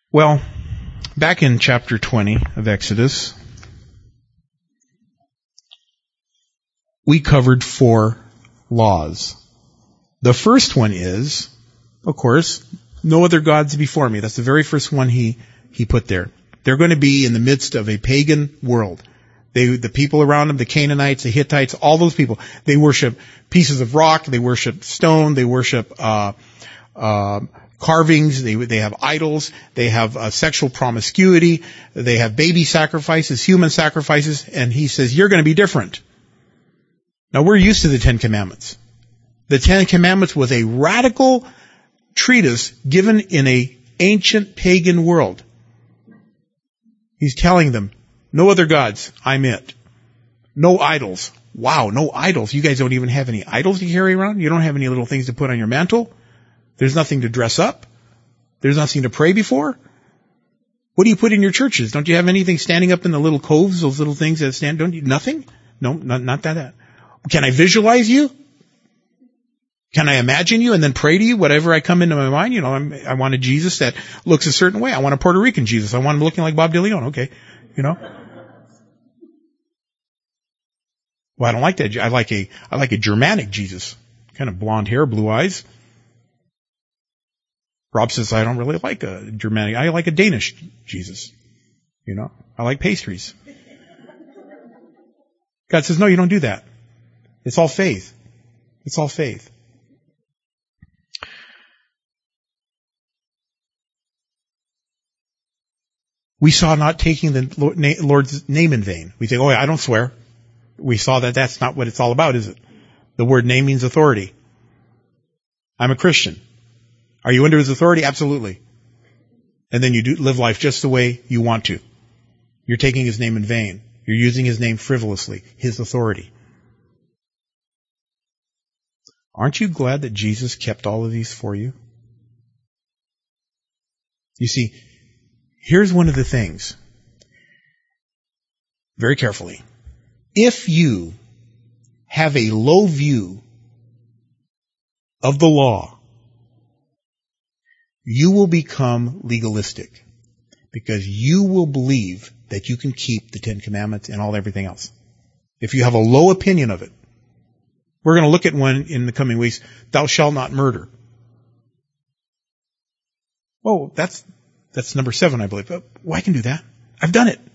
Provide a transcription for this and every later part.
Well, back in chapter 20 of Exodus, we covered 4 laws. The first one is, of course, no other gods before me. That's the very first one he put there. They're going to be in the midst of a pagan world. The people around them, the Canaanites, the Hittites, all those people, they worship pieces of rock, they worship stone, they worship carvings, they have idols, they have sexual promiscuity, they have baby sacrifices, human sacrifices, and he says, you're going to be different. Now we're used to the 10 Commandments. The 10 Commandments was a radical treatise given in a ancient pagan world. He's telling them, no other gods, I'm it. No idols. Wow, no idols. You guys don't even have any idols to carry around? You don't have any little things to put on your mantle? There's nothing to dress up? There's nothing to pray before? What do you put in your churches? Don't you have anything standing up in the little coves, those little things that stand? Don't you? Nothing? No, not that. Can I visualize you? Can I imagine you and then pray to you, whatever I come into my mind? You know, I want a Jesus that looks a certain way. I want a Puerto Rican Jesus. I want him looking like Bob DeLeon. Okay. You know? Well, I don't like that. I like a Germanic Jesus. Kind of blonde hair, blue eyes. Rob says, I don't really like a Germanic. I like a Danish Jesus. You know? I like pastries. God says, no, you don't do that. It's all faith. It's all faith. We saw not taking the Lord's name in vain. We think, oh, I don't swear. We saw that that's not what it's all about, is it? The word name means authority. I'm a Christian. Are you under his authority? Absolutely. And then you live life just the way you want to. You're taking his name in vain. You're using his name frivolously, his authority. Aren't you glad that Jesus kept all of these for you? You see, here's one of the things. Very carefully. If you have a low view of the law, you will become legalistic because you will believe that you can keep the 10 Commandments and everything else. If you have a low opinion of it, we're going to look at one in the coming weeks. Thou shalt not murder. Oh, that's number 7, I believe. Well, I can do that. I've done it.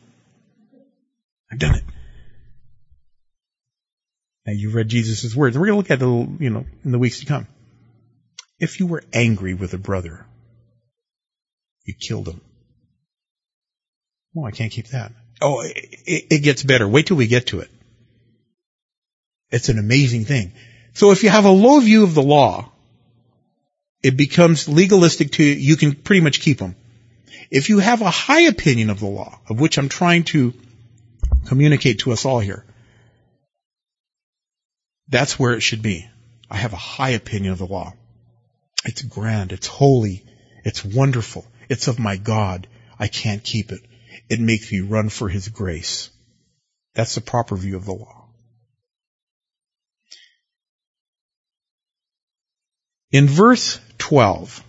Now you've read Jesus' words, and we're going to look at it, in the weeks to come. If you were angry with a brother, you killed him. Oh, I can't keep that. Oh, it gets better. Wait till we get to it. It's an amazing thing. So if you have a low view of the law, it becomes legalistic to you. You can pretty much keep them. If you have a high opinion of the law, of which I'm trying to communicate to us all here, that's where it should be. I have a high opinion of the law. It's grand. It's holy. It's wonderful. It's of my God. I can't keep it. It makes me run for his grace. That's the proper view of the law. In verse 12,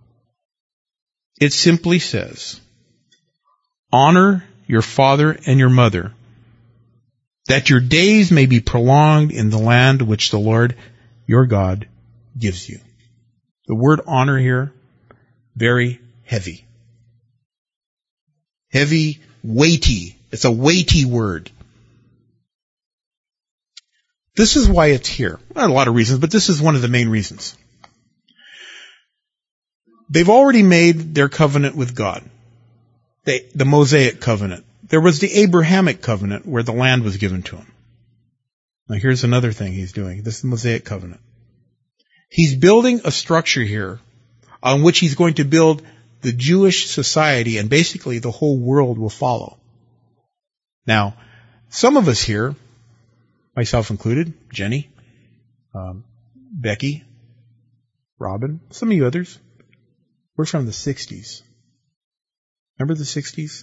it simply says, honor your father and your mother, that your days may be prolonged in the land which the Lord your God gives you. The word honor here, very heavy. Heavy, weighty. It's a weighty word. This is why it's here. Not a lot of reasons, but this is one of the main reasons. They've already made their covenant with God. The Mosaic covenant. There was the Abrahamic covenant where the land was given to him. Now here's another thing he's doing. This is the Mosaic covenant. He's building a structure here on which he's going to build the Jewish society, and basically the whole world will follow. Now, some of us here, myself included, Jenny, Becky, Robin, some of you others, we're from the 60s. Remember the 60s?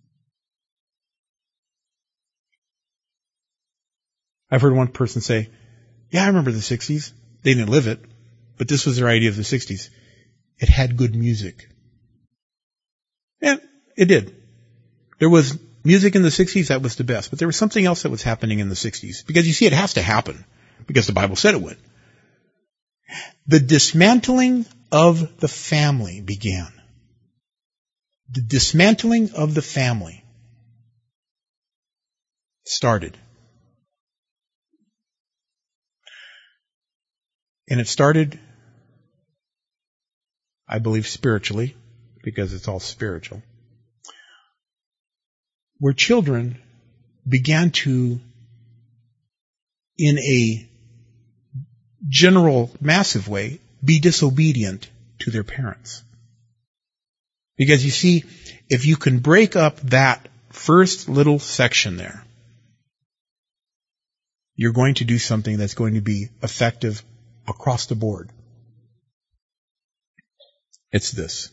I've heard one person say, yeah, I remember the 60s. They didn't live it, but this was their idea of the 60s. It had good music. And it did. There was music in the 60s that was the best, but there was something else that was happening in the 60s. Because you see, it has to happen, because the Bible said it would. The dismantling of the family began. The dismantling of the family started. And it started, I believe, spiritually, because it's all spiritual, where children began to, in a general, massive way, be disobedient to their parents. Because you see, if you can break up that first little section there, you're going to do something that's going to be effective across the board. It's this.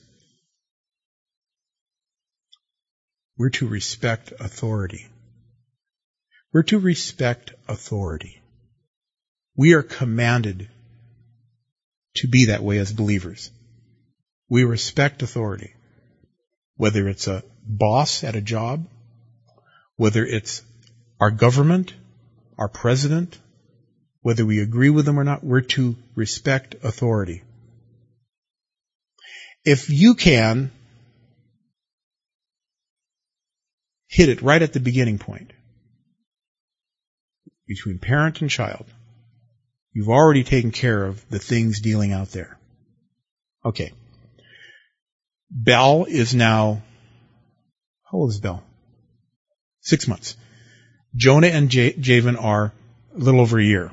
We're to respect authority. We're to respect authority. We are commanded to be that way as believers. We respect authority. Whether it's a boss at a job, whether it's our government, our president, whether we agree with them or not, we're to respect authority. If you can hit it right at the beginning point between parent and child, you've already taken care of the things dealing out there. Okay. Belle is now, how old is Belle? 6 months. Jonah and Javen are a little over a year.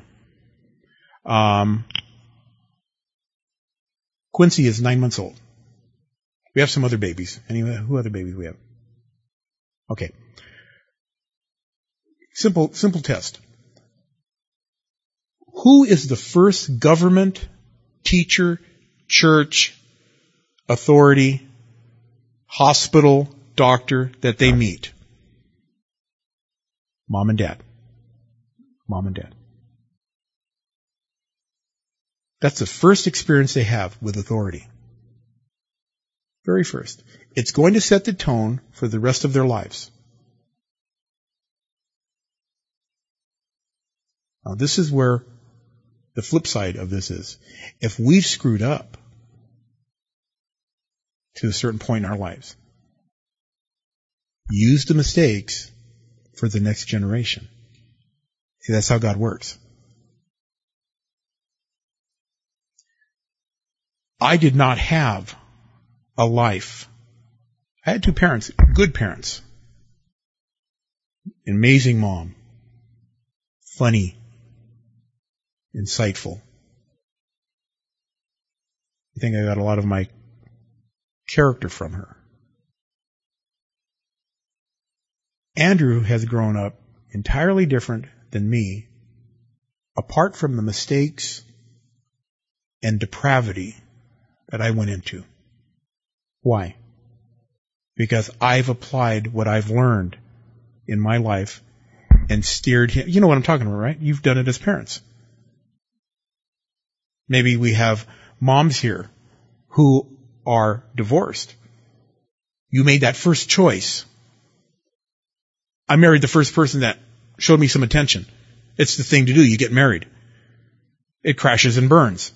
Quincy is 9 months old. We have some other babies. Anyway, who other babies we have? Okay. Simple test. Who is the first government, teacher, church, authority, hospital, doctor that they meet? Mom and dad. Mom and dad. That's the first experience they have with authority. Very first. It's going to set the tone for the rest of their lives. Now, this is where the flip side of this is. If we've screwed up to a certain point in our lives, use the mistakes for the next generation. See, that's how God works. I did not have a life. I had two parents, good parents. Amazing mom. Funny. Insightful. I think I got a lot of my character from her. Andrew has grown up entirely different than me, apart from the mistakes and depravity that I went into. Why? Because I've applied what I've learned in my life and steered him. You know what I'm talking about, right? You've done it as parents. Maybe we have moms here who are divorced. You made that first choice. I married the first person that showed me some attention. It's the thing to do. You get married. It crashes and burns.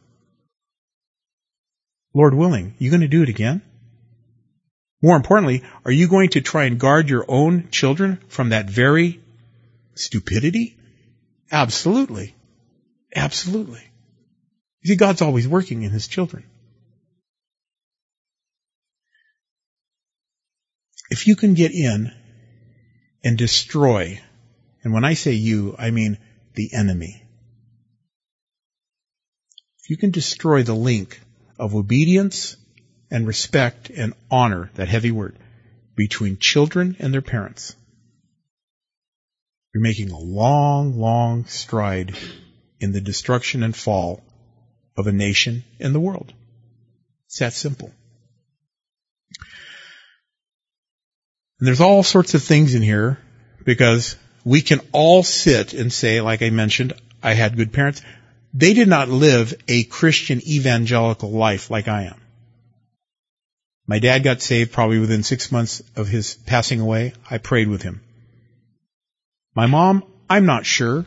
Lord willing, you going to do it again? More importantly, are you going to try and guard your own children from that very stupidity? Absolutely. Absolutely. You see, God's always working in His children. If you can get in and destroy, and when I say you, I mean the enemy. If you can destroy the link of obedience and respect and honor, that heavy word, between children and their parents, you're making a long, long stride in the destruction and fall of a nation and the world. It's that simple. And there's all sorts of things in here, because we can all sit and say, like I mentioned, I had good parents. They did not live a Christian evangelical life like I am. My dad got saved probably within 6 months of his passing away. I prayed with him. My mom, I'm not sure.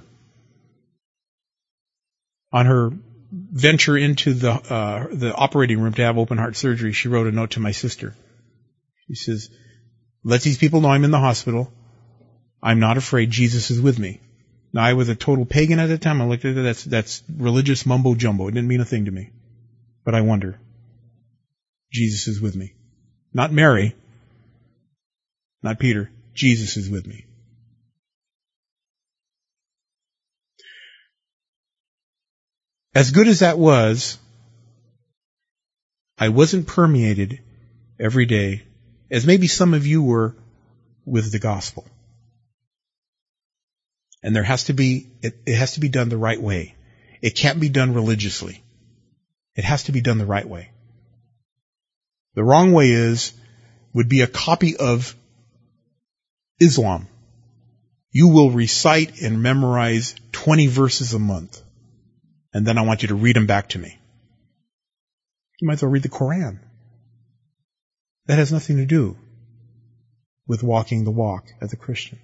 On her venture into the operating room to have open heart surgery, she wrote a note to my sister. She says, let these people know I'm in the hospital. I'm not afraid. Jesus is with me. Now, I was a total pagan at the time. I looked at it. That's religious mumbo jumbo. It didn't mean a thing to me. But I wonder. Jesus is with me. Not Mary. Not Peter. Jesus is with me. As good as that was, I wasn't permeated every day, as maybe some of you were, with the gospel. And there has to be, it has to be done the right way. It can't be done religiously. It has to be done the right way. The wrong way would be a copy of Islam. You will recite and memorize 20 verses a month. And then I want you to read them back to me. You might as well read the Quran. That has nothing to do with walking the walk as a Christian.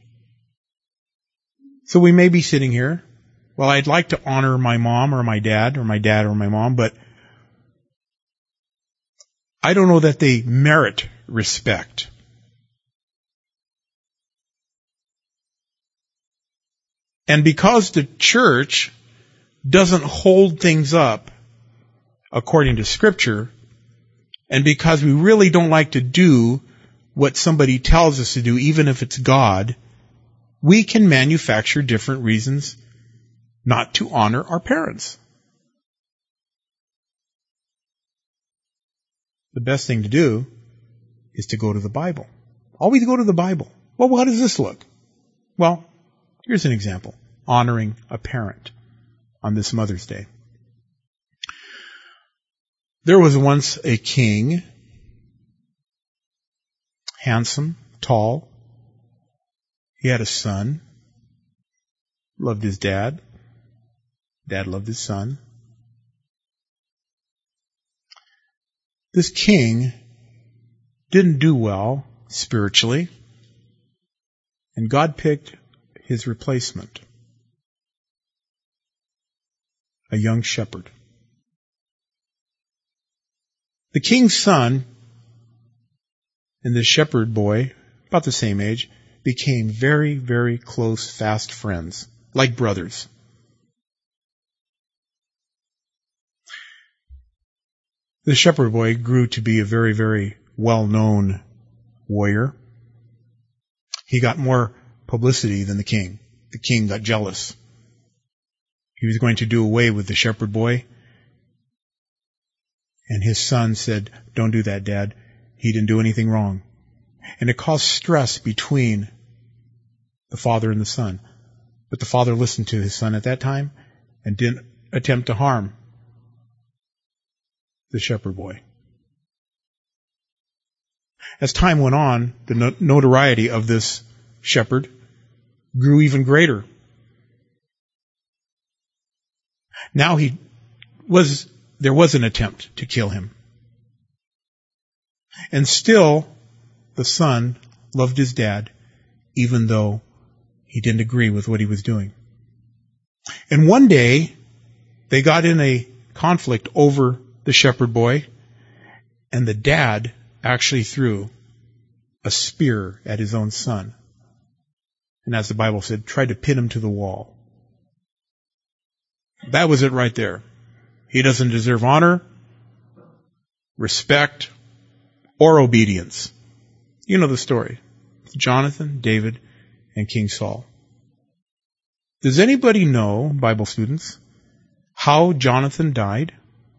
So we may be sitting here. Well, I'd like to honor my mom or my dad or my mom, but I don't know that they merit respect. And because the church doesn't hold things up according to Scripture, and because we really don't like to do what somebody tells us to do, even if it's God, we can manufacture different reasons not to honor our parents. The best thing to do is to go to the Bible. Always go to the Bible. Well, how does this look? Well, here's an example. Honoring a parent on this Mother's Day. There was once a king, handsome, tall. He had a son, loved his dad. Dad loved his son. This king didn't do well spiritually, and God picked his replacement, a young shepherd. The king's son and the shepherd boy, about the same age, became very, very close, fast friends, like brothers. The shepherd boy grew to be a very, very well-known warrior. He got more publicity than the king. The king got jealous. He was going to do away with the shepherd boy. And his son said, "Don't do that, Dad. He didn't do anything wrong." And it caused stress between the father and the son. But the father listened to his son at that time and didn't attempt to harm the shepherd boy. As time went on, the notoriety of this shepherd grew even greater. Now there was an attempt to kill him. And still, the son loved his dad, even though he didn't agree with what he was doing. And one day, they got in a conflict over the shepherd boy, and the dad actually threw a spear at his own son. And as the Bible said, tried to pin him to the wall. That was it right there. He doesn't deserve honor, respect, or obedience. You know the story. Jonathan, David, and King Saul. Does anybody know, Bible students, how Jonathan died?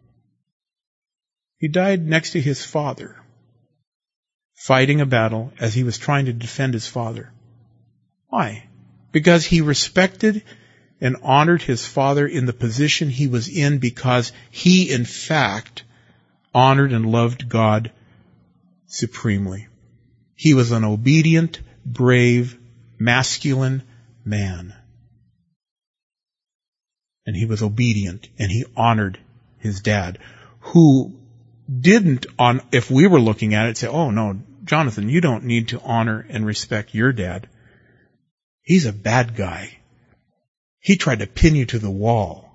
He died next to his father, fighting a battle as he was trying to defend his father. Why? Because he respected and honored his father in the position he was in, because he, in fact, honored and loved God supremely. He was an obedient, brave, masculine man. And he was obedient, and he honored his dad, who didn't, if we were looking at it, say, oh no, Jonathan, you don't need to honor and respect your dad. He's a bad guy. He tried to pin you to the wall.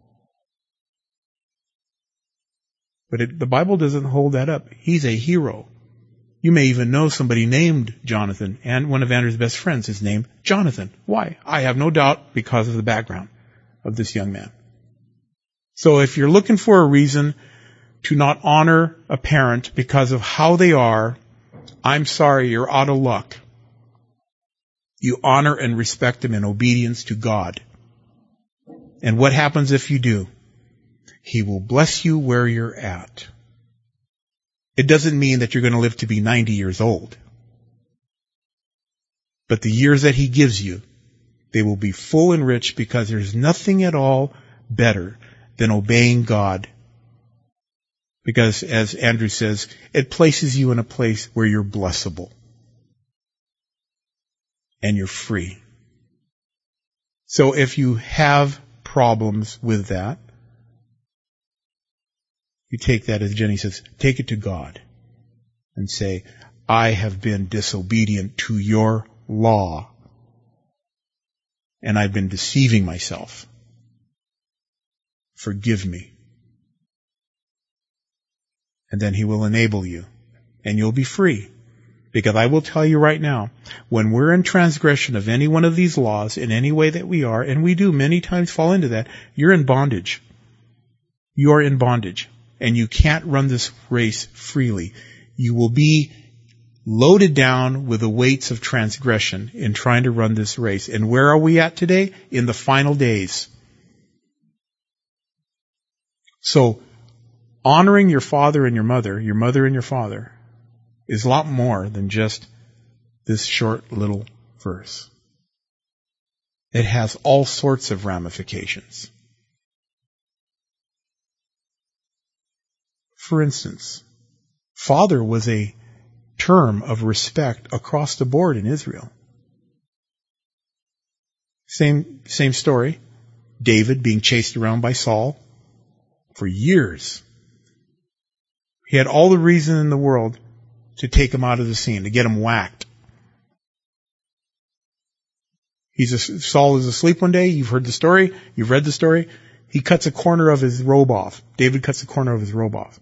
But the Bible doesn't hold that up. He's a hero. You may even know somebody named Jonathan, and one of Andrew's best friends is named Jonathan. Why? I have no doubt because of the background of this young man. So if you're looking for a reason to not honor a parent because of how they are, I'm sorry, you're out of luck. You honor and respect them in obedience to God. And what happens if you do? He will bless you where you're at. It doesn't mean that you're going to live to be 90 years old. But the years that He gives you, they will be full and rich, because there's nothing at all better than obeying God. Because, as Andrew says, it places you in a place where you're blessable. And you're free. So if you have problems with that, you take that, as Jenny says, take it to God and say, I have been disobedient to your law, and I've been deceiving myself. Forgive me. And then He will enable you, and you'll be free. Because I will tell you right now, when we're in transgression of any one of these laws in any way that we are, and we do many times fall into that, you're in bondage. You're in bondage. And you can't run this race freely. You will be loaded down with the weights of transgression in trying to run this race. And where are we at today? In the final days. So, honoring your father and your mother and your father, is a lot more than just this short little verse. It has all sorts of ramifications. For instance, father was a term of respect across the board in Israel. Same story. David being chased around by Saul for years. He had all the reason in the world to take him out of the scene, to get him whacked. Saul is asleep one day. You've heard the story. You've read the story. He cuts a corner of his robe off. David cuts a corner of his robe off.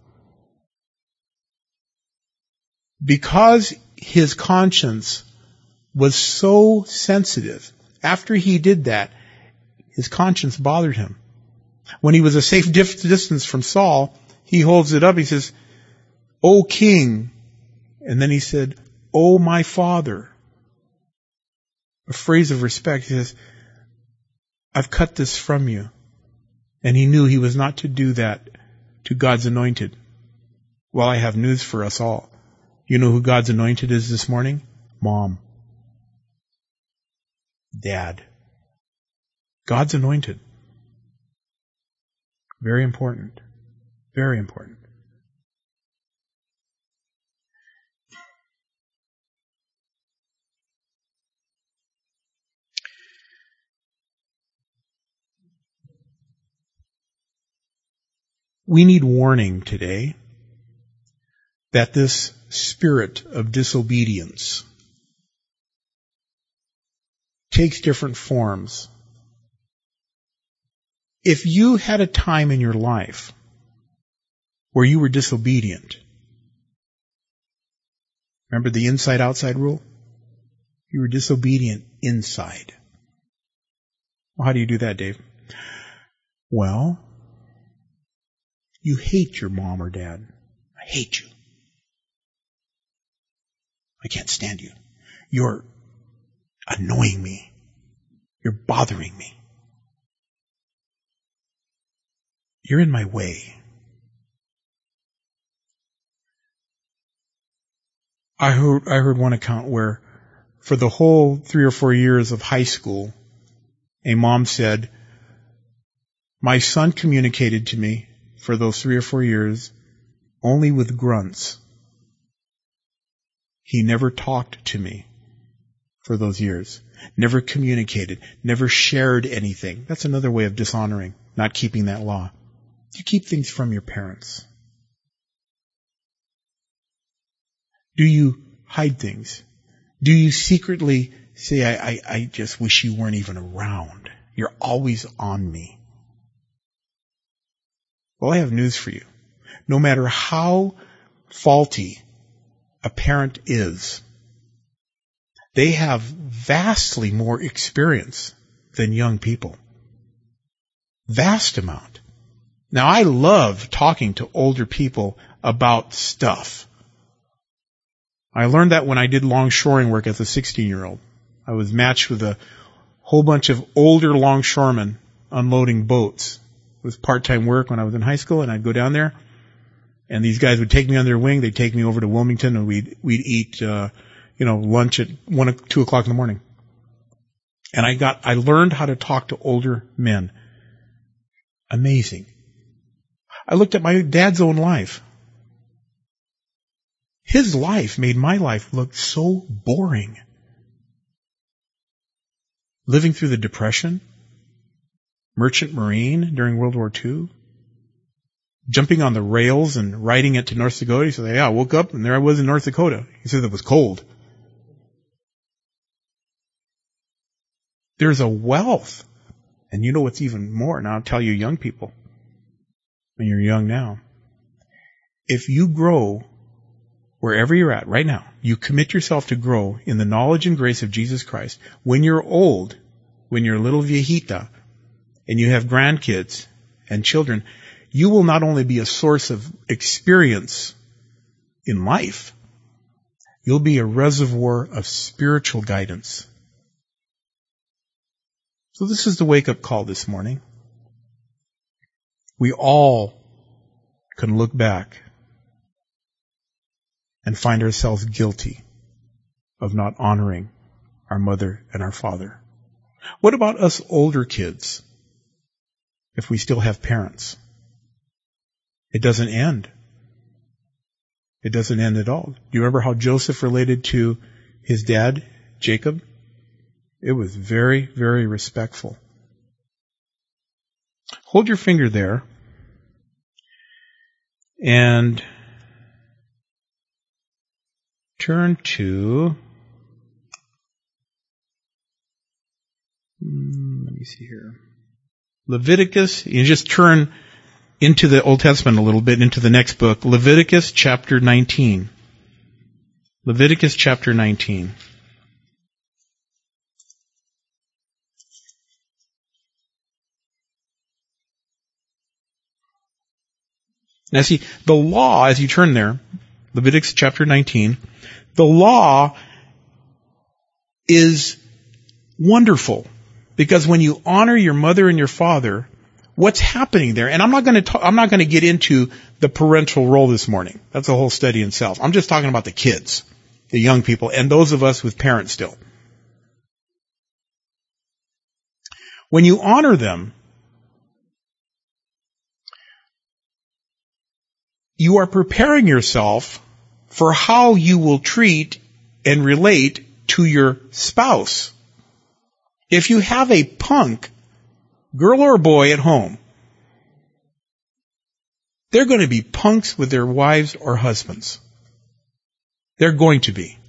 Because his conscience was so sensitive, after he did that, his conscience bothered him. When he was a safe distance from Saul, he holds it up. He says, O king. And then he said, O my father. A phrase of respect. He says, I've cut this from you. And he knew he was not to do that to God's anointed. Well, I have news for us all. You know who God's anointed is this morning? Mom. Dad. God's anointed. Very important. Very important. We need warning today that this spirit of disobedience takes different forms. If you had a time in your life where you were disobedient, remember the inside-outside rule? You were disobedient inside. Well, how do you do that, Dave? Well, you hate your mom or dad. I hate you. I can't stand you. You're annoying me. You're bothering me. You're in my way. I heard one account where for the whole 3 or 4 years of high school, a mom said, my son communicated to me for those 3 or 4 years only with grunts. He never talked to me for those years. Never communicated. Never shared anything. That's another way of dishonoring, not keeping that law. You keep things from your parents. Do you hide things? Do you secretly say, I just wish you weren't even around? You're always on me. Well, I have news for you. No matter how faulty a parent is, they have vastly more experience than young people. Vast amount. Now, I love talking to older people about stuff. I learned that when I did longshoring work as a 16-year-old. I was matched with a whole bunch of older longshoremen unloading boats. It was part-time work when I was in high school, and I'd go down there, and these guys would take me on their wing. They'd take me over to Wilmington, and we'd eat, lunch at 2 o'clock in the morning. And I learned how to talk to older men. Amazing. I looked at my dad's own life. His life made my life look so boring. Living through the Depression, merchant marine during World War II, jumping on the rails and riding it to North Dakota. He said, I woke up and there I was in North Dakota. He said it was cold. There's a wealth. And you know what's even more? Now I'll tell you young people, when you're young now, if you grow wherever you're at right now, you commit yourself to grow in the knowledge and grace of Jesus Christ. When you're old, when you're a little viejita, and you have grandkids and children, you will not only be a source of experience in life, you'll be a reservoir of spiritual guidance. So this is the wake-up call this morning. We all can look back and find ourselves guilty of not honoring our mother and our father. What about us older kids, if we still have parents? It doesn't end. It doesn't end at all. Do you remember how Joseph related to his dad, Jacob? It was very, very respectful. Hold your finger there and turn to, let me see here, Leviticus. You just turn into the Old Testament a little bit, into the next book, Leviticus chapter 19. Leviticus chapter 19. Now see, the law, as you turn there, Leviticus chapter 19, the law is wonderful because when you honor your mother and your father, what's happening there? And I'm not going to get into the parental role this morning. That's a whole study in itself. I'm just talking about the kids, the young people, and those of us with parents still. When you honor them, you are preparing yourself for how you will treat and relate to your spouse. If you have a punk, girl or boy at home, they're going to be punks with their wives or husbands. They're going to be.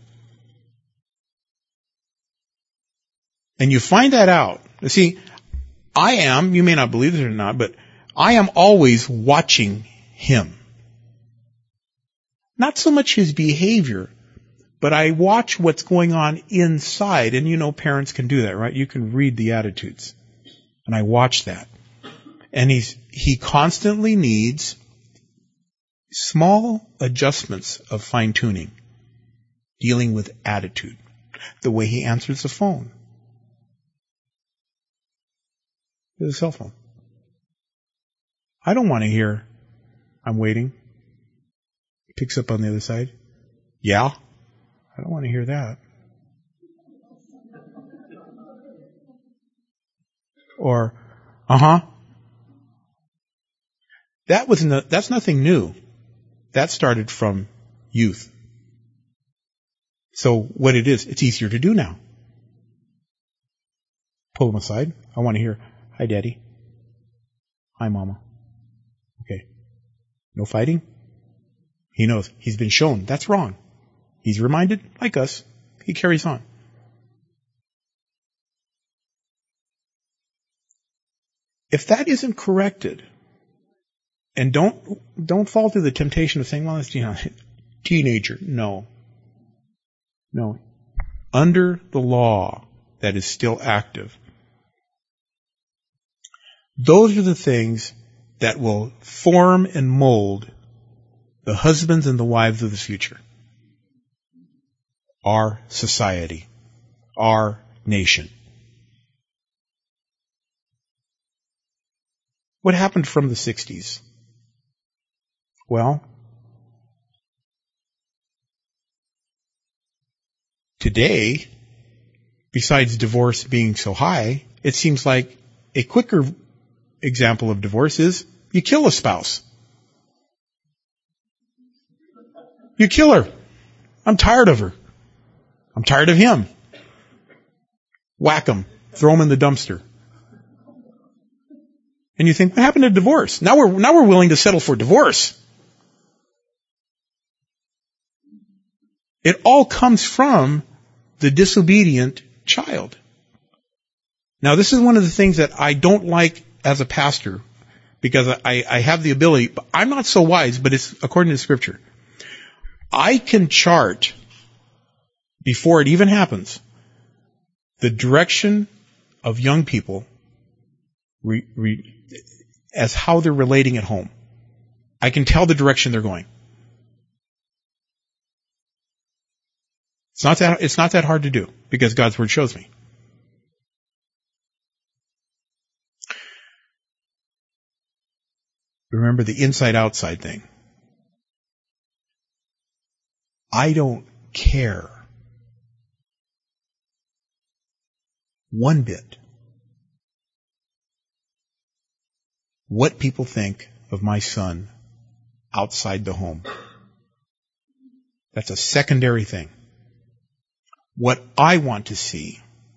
And you find that out. See, you may not believe it or not, but I am always watching him. Not so much his behavior, but I watch what's going on inside. And parents can do that, right? You can read the attitudes. And I watch that. And he constantly needs small adjustments of fine-tuning, dealing with attitude. The way he answers the phone. With a cell phone. I don't want to hear, I'm waiting. Picks up on the other side. Yeah? I don't want to hear that. Or, That's nothing new. That started from youth. So what it is, it's easier to do now. Pull them aside. I want to hear, hi, Daddy. Hi, Mama. Okay. No fighting? He knows. He's been shown. That's wrong. He's reminded, like us, he carries on. If that isn't corrected, and don't fall to the temptation of saying, well, it's, teenager. No. Under the law that is still active, those are the things that will form and mold the husbands and the wives of the future. Our society. Our nation. What happened from the 60s? Well, today, besides divorce being so high, it seems like a quicker example of divorce is you kill a spouse. You kill her. I'm tired of her. I'm tired of him. Whack him. Throw him in the dumpster. And you think, what happened to divorce? Now we're willing to settle for divorce. It all comes from the disobedient child. Now, this is one of the things that I don't like as a pastor, because I have the ability, but I'm not so wise, but it's according to Scripture. I can chart, before it even happens, the direction of young people as how they're relating at home. I can tell the direction they're going. It's not that hard to do, because God's Word shows me. Remember the inside-outside thing. I don't care one bit what people think of my son outside the home. That's a secondary thing. What I want to see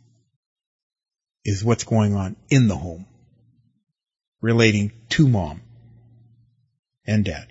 is what's going on in the home, relating to mom and dad.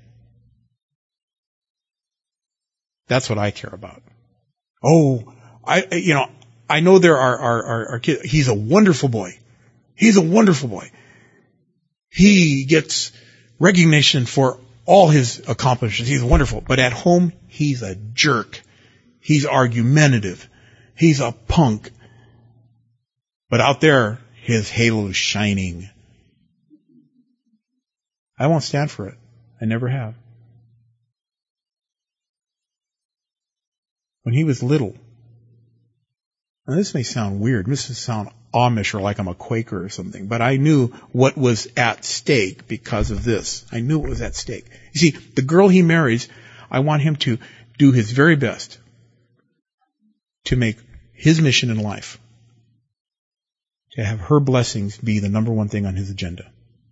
That's what I care about. Oh, I know there are kids. He's a wonderful boy. He's a wonderful boy. He gets recognition for all his accomplishments. He's wonderful. But at home, he's a jerk. He's argumentative. He's a punk. But out there, his halo's shining. I won't stand for it. I never have. When he was little, now this may sound weird, this may sound Amish or like I'm a Quaker or something, but I knew what was at stake because of this. I knew what was at stake. You see, the girl he marries, I want him to do his very best to make his mission in life, to have her blessings be the number one thing on his agenda.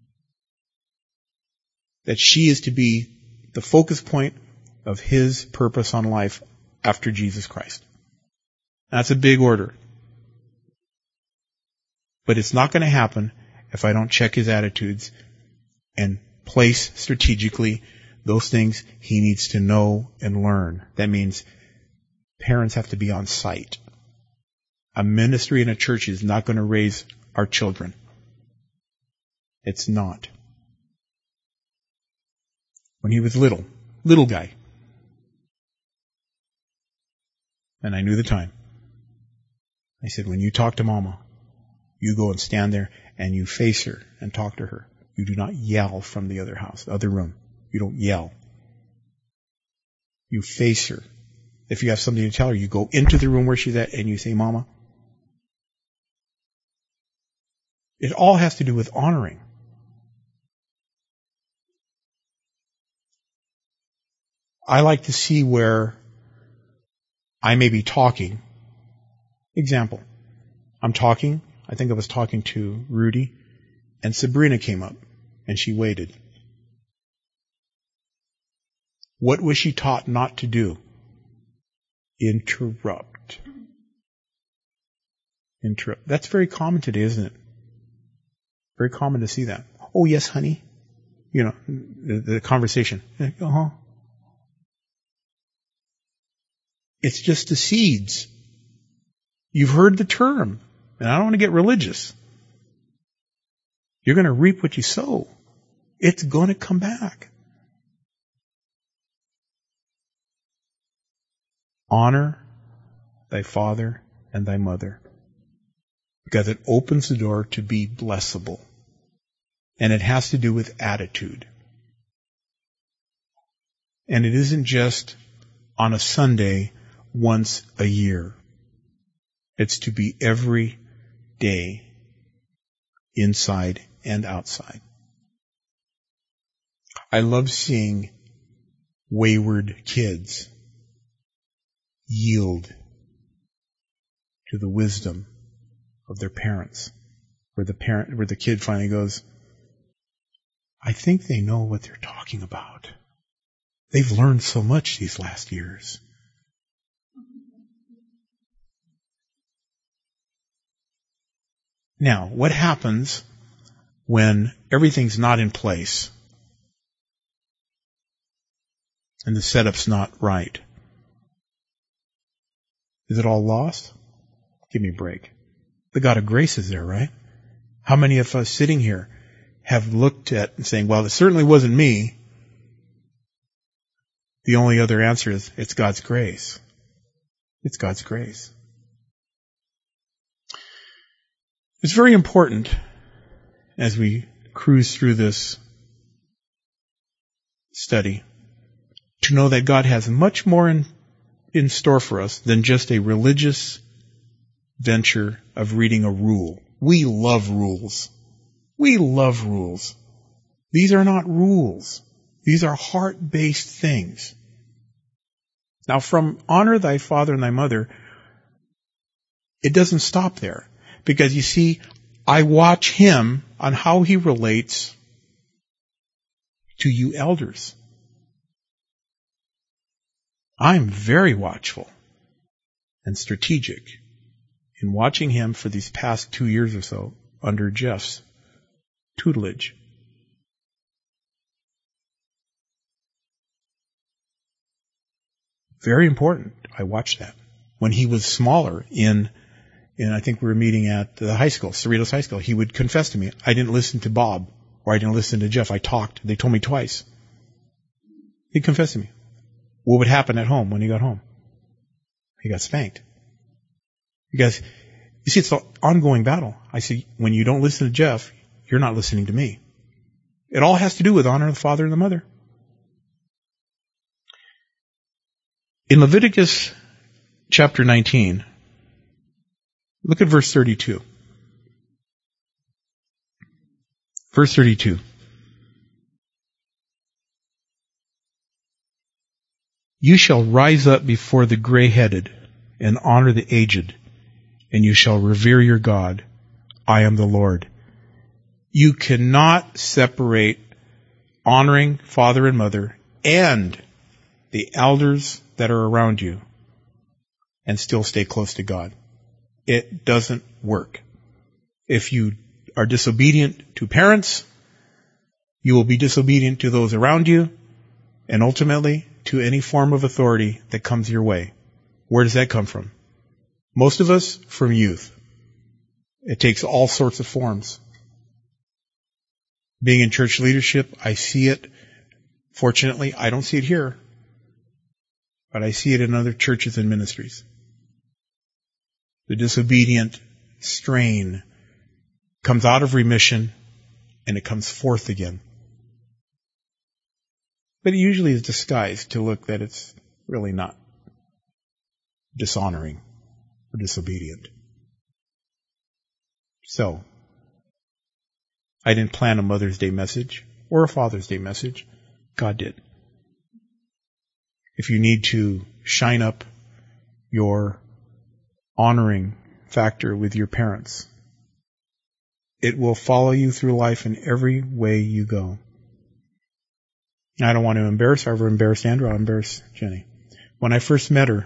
That she is to be the focus point of his purpose on life after Jesus Christ. That's a big order. But it's not going to happen if I don't check his attitudes and place strategically those things he needs to know and learn. That means parents have to be on site. A ministry in a church is not going to raise our children. It's not. When he was little guy, and I knew the time, I said, when you talk to Mama, you go and stand there and you face her and talk to her. You do not yell from the other room. You don't yell. You face her. If you have something to tell her, you go into the room where she's at and you say, Mama. It all has to do with honoring. I like to see where I may be talking. Example. I'm talking. I think I was talking to Rudy, and Sabrina came up, and she waited. What was she taught not to do? Interrupt. That's very common today, isn't it? Very common to see that. Oh, yes, honey. You know, the conversation. Uh-huh. It's just the seeds. You've heard the term, and I don't want to get religious. You're going to reap what you sow. It's going to come back. Honor thy father and thy mother, because it opens the door to be blessable. And it has to do with attitude. And it isn't just on a Sunday once a year. It's to be every day, inside and outside. I love seeing wayward kids yield to the wisdom of their parents, where the kid finally goes, I think they know what they're talking about. They've learned so much these last years. Now, what happens when everything's not in place and the setup's not right? Is it all lost? Give me a break. The God of grace is there, right? How many of us sitting here have looked at and saying, well, it certainly wasn't me. The only other answer is, it's God's grace. It's God's grace. It's very important as we cruise through this study to know that God has much more in store for us than just a religious venture of reading a rule. We love rules. We love rules. These are not rules. These are heart-based things. Now, from honor thy father and thy mother, it doesn't stop there. Because you see, I watch him on how he relates to you elders. I'm very watchful and strategic in watching him for these past 2 years or so under Jeff's tutelage. Very important. I watched that. When he was smaller and I think we were meeting at the high school, Cerritos High School, he would confess to me, I didn't listen to Bob, or I didn't listen to Jeff. I talked. They told me twice. He'd confess to me. What would happen at home when he got home? He got spanked. Because, you see, it's an ongoing battle. I say, when you don't listen to Jeff, you're not listening to me. It all has to do with honor the father and the mother. In Leviticus chapter 19, look at verse 32. Verse 32. You shall rise up before the gray-headed and honor the aged, and you shall revere your God. I am the Lord. You cannot separate honoring father and mother and the elders that are around you and still stay close to God. It doesn't work. If you are disobedient to parents, you will be disobedient to those around you and ultimately to any form of authority that comes your way. Where does that come from? Most of us from youth. It takes all sorts of forms. Being in church leadership, I see it. Fortunately, I don't see it here, but I see it in other churches and ministries. The disobedient strain comes out of remission and it comes forth again. But it usually is disguised to look that it's really not dishonoring or disobedient. So, I didn't plan a Mother's Day message or a Father's Day message. God did. If you need to shine up your honoring factor with your parents, it will follow you through life in every way you go. I don't want to embarrass her. I've embarrassed Andrew. I'll embarrass Jenny. When I first met her,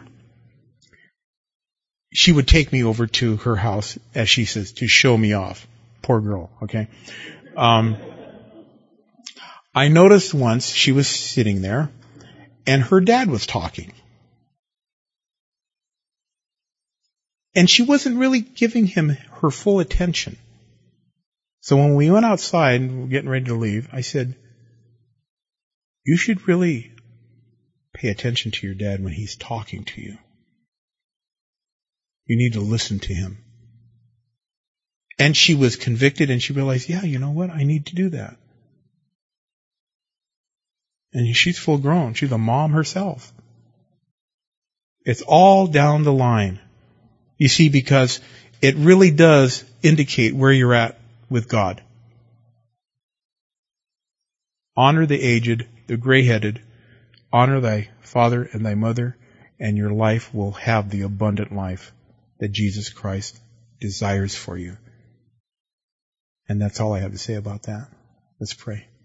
she would take me over to her house, as she says, to show me off. Poor girl, okay? I noticed once she was sitting there, and her dad was talking. And she wasn't really giving him her full attention. So when we went outside and were getting ready to leave, I said, you should really pay attention to your dad when he's talking to you. You need to listen to him. And she was convicted and she realized, yeah, you know what? I need to do that. And she's full grown. She's a mom herself. It's all down the line. You see, because it really does indicate where you're at with God. Honor the aged, the gray-headed. Honor thy father and thy mother, and your life will have the abundant life that Jesus Christ desires for you. And that's all I have to say about that. Let's pray.